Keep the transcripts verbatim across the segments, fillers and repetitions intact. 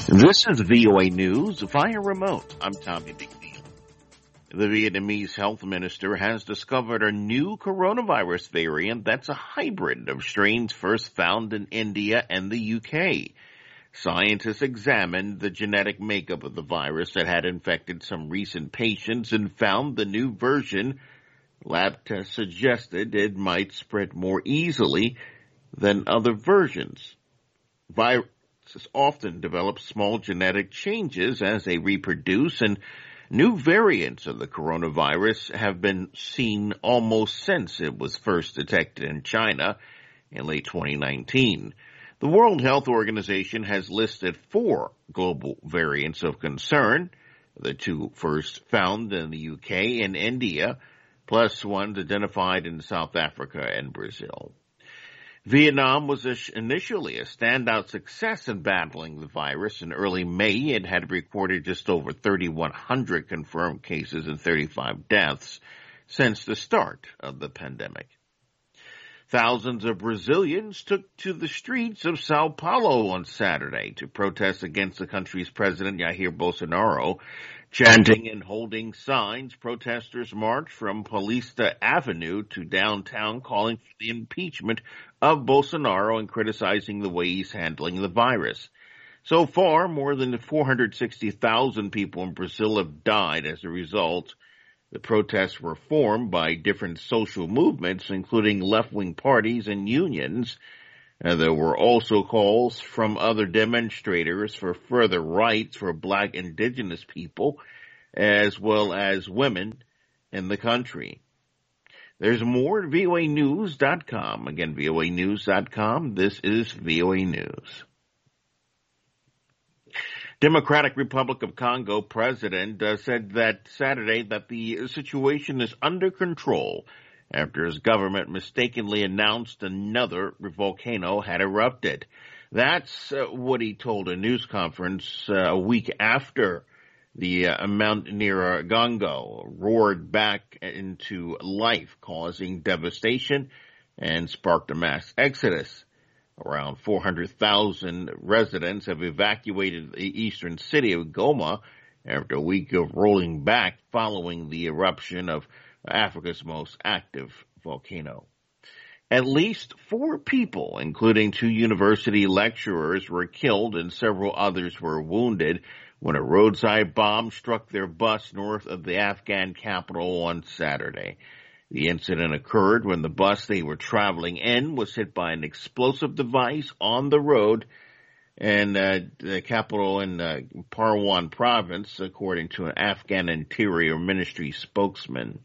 This is V O A News via remote. I'm Tommy McNeil. The Vietnamese health minister has discovered a new coronavirus variant that's a hybrid of strains first found in India and the U K. Scientists examined the genetic makeup of the virus that had infected some recent patients and found the new version. Lab tests suggested it might spread more easily than other versions. Viruses often develop small genetic changes as they reproduce, and new variants of the coronavirus have been seen almost since it was first detected in China in late twenty nineteen. The World Health Organization has listed four global variants of concern, the two first found in the U K and India, plus ones identified in South Africa and Brazil. Vietnam was initially a standout success in battling the virus. In early May, it had recorded just over thirty-one hundred confirmed cases and thirty-five deaths since the start of the pandemic. Thousands of Brazilians took to the streets of Sao Paulo on Saturday to protest against the country's president, Jair Bolsonaro. Chanting and holding signs, protesters marched from Paulista Avenue to downtown, calling for the impeachment of Bolsonaro and criticizing the way he's handling the virus. So far, more than four hundred sixty thousand people in Brazil have died as a result. The protests were formed by different social movements, including left-wing parties and unions. Uh, there were also calls from other demonstrators for further rights for black indigenous people, as well as women in the country. There's more at V O A news dot com. Again, V O A news dot com. This is V O A News. Democratic Republic of Congo president uh, said that Saturday that the situation is under control after his government mistakenly announced another volcano had erupted. That's uh, what he told a news conference uh, a week after the uh, Mount Nyiragongo roared back into life, causing devastation and sparked a mass exodus. Around four hundred thousand residents have evacuated the eastern city of Goma after a week of rolling back following the eruption of Africa's most active volcano. At least four people, including two university lecturers, were killed and several others were wounded when a roadside bomb struck their bus north of the Afghan capital on Saturday. The incident occurred when the bus they were traveling in was hit by an explosive device on the road in uh, the capital in uh, Parwan province, according to an Afghan Interior Ministry spokesman.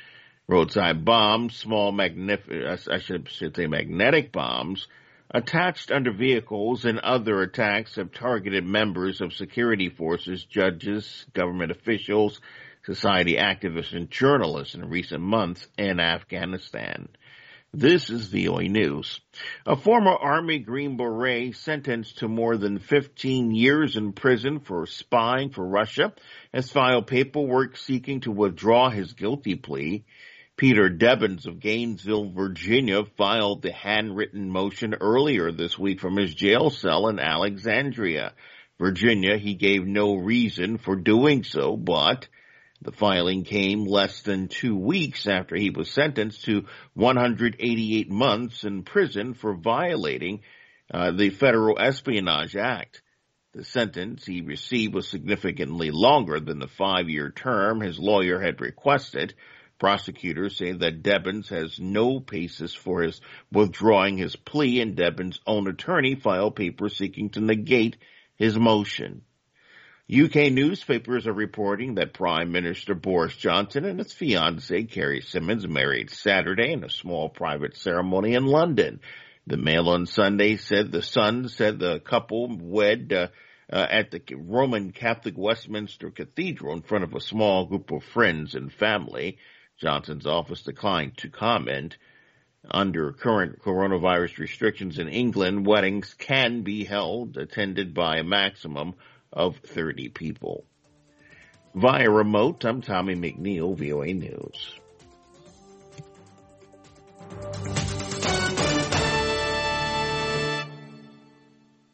Roadside bombs, small magnif- I should, should say magnetic bombs, attached under vehicles and other attacks have targeted members of security forces, judges, government officials, society activists, and journalists in recent months in Afghanistan. This is V O A News. A former Army Green Beret sentenced to more than fifteen years in prison for spying for Russia has filed paperwork seeking to withdraw his guilty plea. Peter Debbins of Gainesville, Virginia, filed the handwritten motion earlier this week from his jail cell in Alexandria, Virginia. He gave no reason for doing so, but the filing came less than two weeks after he was sentenced to one hundred eighty-eight months in prison for violating uh, the Federal Espionage Act. The sentence he received was significantly longer than the five-year term his lawyer had requested. Prosecutors say that Debbins has no basis for his withdrawing his plea, and Debbins' own attorney filed papers seeking to negate his motion. U K newspapers are reporting that Prime Minister Boris Johnson and his fiancée, Carrie Symonds, married Saturday in a small private ceremony in London. The Mail on Sunday said the Sun said the couple wed uh, uh, at the Roman Catholic Westminster Cathedral in front of a small group of friends and family. Johnson's office declined to comment. Under current coronavirus restrictions in England, weddings can be held, attended by a maximum of thirty people. Via remote, I'm Tommy McNeil, V O A News.